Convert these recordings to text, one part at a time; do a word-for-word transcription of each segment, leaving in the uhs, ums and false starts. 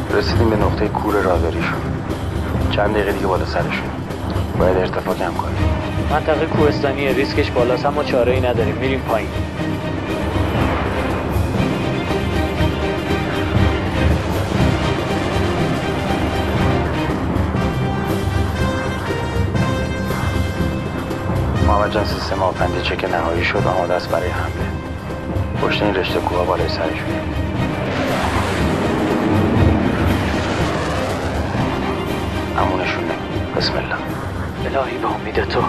رسیدیم به نقطه کور راهبریشون. چند دقیقه دیگه بالا سرشون. باید ارتفاع کم کنیم. منطقه کوهستانیه، ریسکش بالاست اما چاره‌ای نداریم. میریم پایین. محمد جان سیستم آفندی چک نهایی شد، آماده است برای حمله. پشت این رشته کوها بالای سرشونه. امونشون نمید. بسم الله. الهی به امید تو.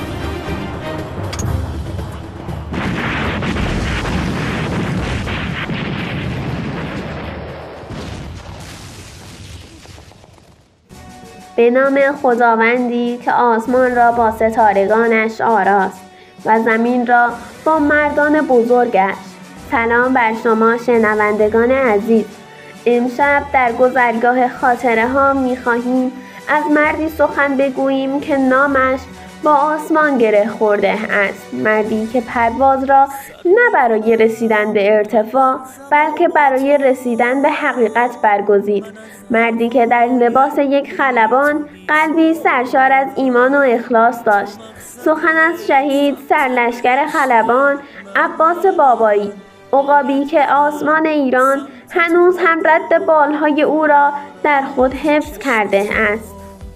به نام خداوندی که آسمان را با ستارگانش آراست و زمین را با مردان بزرگش. سلام بر شما شنوندگان عزیز. امشب در گذرگاه خاطره ها می خواهیم از مردی سخن بگوییم که نامش با آسمان گره خورده است. مردی که پرواز را نه برای رسیدن به ارتفاع بلکه برای رسیدن به حقیقت برگزید. مردی که در لباس یک خلبان قلبی سرشار از ایمان و اخلاص داشت. سخن از شهید سرلشکر خلبان عباس بابایی، عقابی که آسمان ایران هنوز هم رد بالهای او را در خود حفظ کرده است.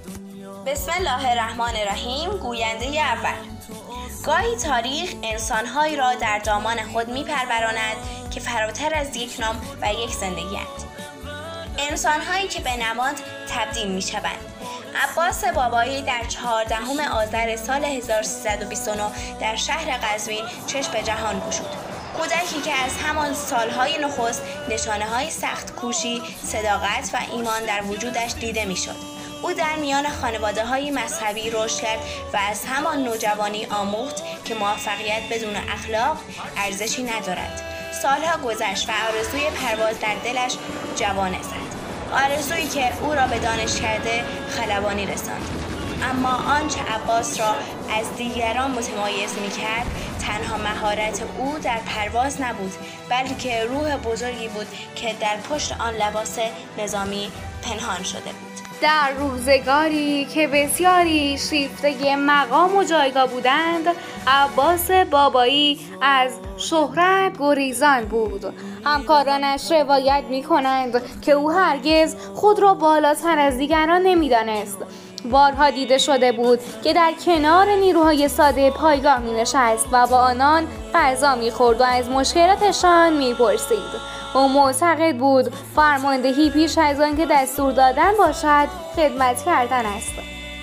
بسم الله الرحمن الرحیم. گوینده اول. گاهی تاریخ انسان‌هایی را در دامان خود می‌پروراند که فراتر از یک نام و یک زندگی‌اند. انسان‌هایی که به نماد تبدیل می‌شوند. عباس بابایی در چهاردهم آذر سال هزار و سیصد و بیست و نه در شهر قزوین چشم به جهان گشود. کودکی که از همان سالهای نخست نشانه‌های سخت کوشی، صداقت و ایمان در وجودش دیده می‌شد. او در میان خانواده‌های مذهبی رشد کرد و از همان نوجوانی آموخت که موفقیت بدون اخلاق ارزشی ندارد. سالها گذشت و آرزوی پرواز در دلش جوانه زد. آرزویی که او را به دانشکده خلبانی رساند. اما آنچه عباس را از دیگران متمایز می‌کرد تنها مهارت او در پرواز نبود، بلکه روح بزرگی بود که در پشت آن لباس نظامی پنهان شده بود. در روزگاری که بسیاری شیفته مقام و جایگاه بودند، عباس بابایی از شهرت گریزان بود. همکارانش روایت می کنند که او هرگز خود را بالاتر از دیگران نمی دانست. بارها دیده شده بود که در کنار نیروهای ساده پایگاه می نشست و با آنان غذا می خورد و از مشکلاتشان می پرسید. او معتقد بود فرماندهی پیش از آن که دستور دادن باشد خدمت کردن است.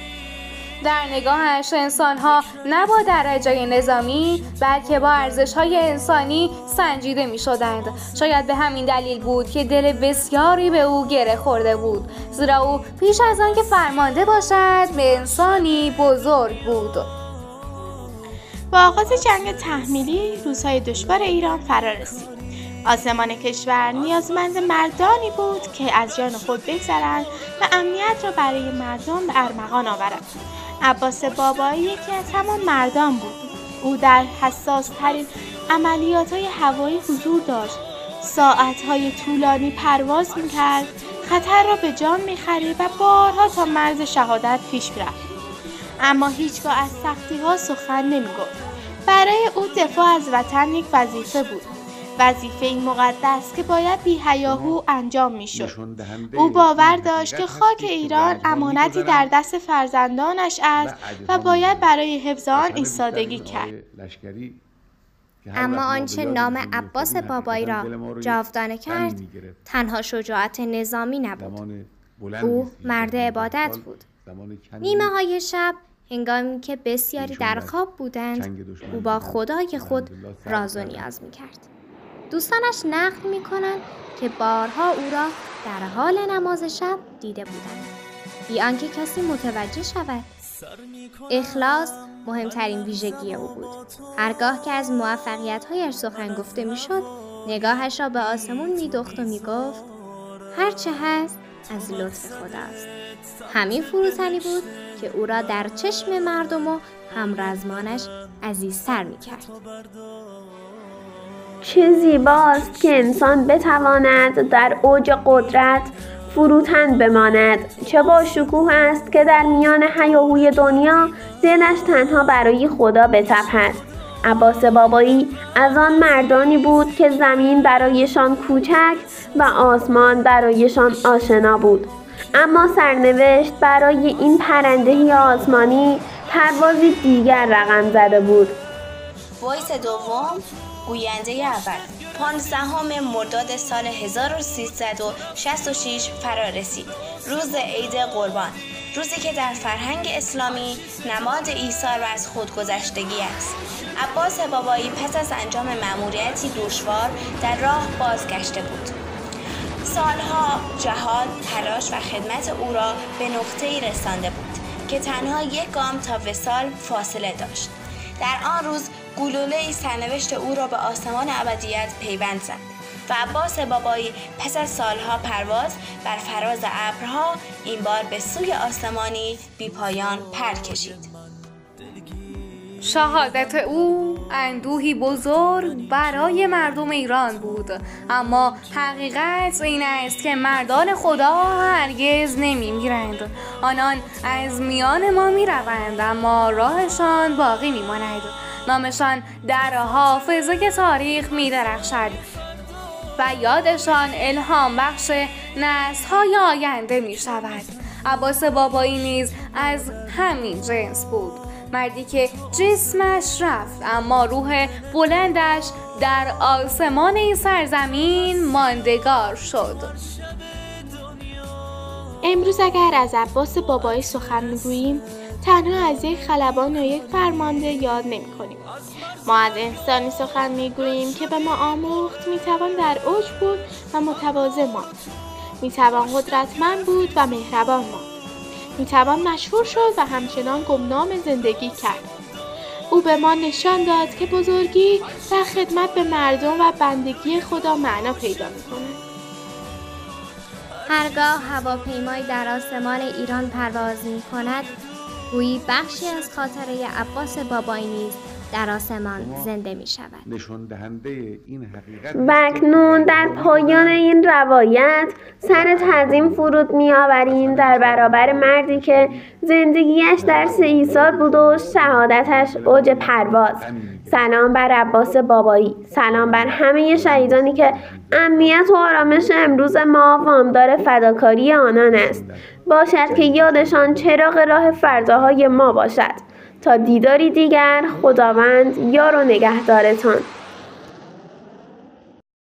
در نگاهش انسان‌ها نه با درجه نظامی بلکه با ارزش‌های انسانی سنجیده می‌شدند. شاید به همین دلیل بود که دل بسیاری به او گره خورده بود، زیرا او پیش از آن که فرمانده باشد به انسانی بزرگ بود. با آغاز جنگ تحمیلی روزهای دشوار ایران فرا رسید. آسمان کشور نیازمند مردانی بود که از جان خود بگذرند و امنیت را برای مردم به ارمغان آورند. عباس بابایی یکی از همان مردان بود. او در حساس ترین عملیات‌های هوایی حضور داشت. ساعت‌های طولانی پرواز می‌کرد، خطر را به جان می‌خرید و بارها تا مرز شهادت پیش می‌رفت. اما هیچگاه از سختی‌ها سخن نمی‌گفت. برای او دفاع از وطن یک وظیفه بود. وظیفه‌ای مقدس که باید بی‌حیاهو انجام می‌شد. او باور داشت که خاک ایران امانتی در دست فرزندانش است و باید برای حفظ آن ایستادگی کرد. اما آنچه نام عباس بابایی را جاودانه کرد تنها شجاعت نظامی نبود. او مرد عبادت بود. نیمه های شب هنگامی که بسیاری در خواب بودند، او با خدای خود راز و نیاز می‌کرد. دوستانش نقل می‌کنند که بارها او را در حال نماز شب دیده بودند، بی آنکه کسی متوجه شود. اخلاص مهمترین ویژگی او بود. هرگاه که از موفقیت‌هایش سخن گفته می‌شد، نگاهش را به آسمون می‌دوخت و می‌گفت هر چه هست از لطف خداست. همین فروتنی بود که او را در چشم مردم و همرزمانش عزیزتر می‌کرد. چه زیباست که انسان بتواند در اوج قدرت فروتن بماند. چه با شکوه است که در میان هیاهوی دنیا دلش تنها برای خدا بتپد. عباس بابایی از آن مردانی بود که زمین برایشان کوچک و آسمان برایشان آشنا بود. اما سرنوشت برای این پرنده آسمانی پروازی دیگر رقم زده بود. وایس دوم، گوینده اول. پانزدهم مرداد سال هزار و سیصد و شصت و شش فرا رسید. روز عید قربان، روزی که در فرهنگ اسلامی نماد ایثار و از خودگذشتگی است. عباس بابایی پس از انجام مأموریتی دشوار در راه بازگشته بود. سالها جهاد، تلاش و خدمت او را به نقطه‌ای رسانده بود که تنها یک گام تا وصال فاصله داشت. در آن روز گلوله‌ای سرنوشت او را به آسمان ابدیت پیوند زد و عباس بابایی پس از سالها پرواز بر فراز ابرها این بار به سوی آسمانی بی پایان پر کشید. شهادت او اندوهی بزرگ برای مردم ایران بود، اما حقیقت این است که مردان خدا هرگز نمی میرند. آنان از میان ما می روند اما راهشان باقی می ماند. نامشان در حافظه تاریخ می درخشد و یادشان الهام بخش نسل‌های آینده می شود. عباس بابایی نیز از همین جنس بود، مردی که جسمش رفت اما روح بلندش در آسمان این سرزمین ماندگار شد. امروز اگر از عباس بابایی سخن میگوییم تنها از یک خلبان یا یک فرمانده یاد نمی کنیم. ما از انسانی سخن میگوییم که به ما آموخت میتوان در اوج بود و متواضع ماند، میتوان قدرتمند بود و مهربان ماند، میتوان مشهور شد و همچنان گمنام زندگی کرد. او به ما نشان داد که بزرگی در خدمت به مردم و بندگی خدا معنا پیدا میکنه. هرگاه هواپیمایی در آسمان ایران پرواز میکند، گویی بخشی از خاطره عباس بابایی نیز در آسمان زنده می شود. نشان دهنده این حقیقت و اکنون در پایان این روایت سر تعظیم فرود می آوریم در برابر مردی که زندگیش درس ایثار بود و شهادتش اوج پرواز. سلام بر عباس بابایی، سلام بر همه شهیدانی که امنیت و آرامش امروز ما وامدار فداکاری آنان است. باشد که یادشان چراغ راه فرداهای ما باشد. تا دیداری دیگر، خداوند یار و نگهدارتان.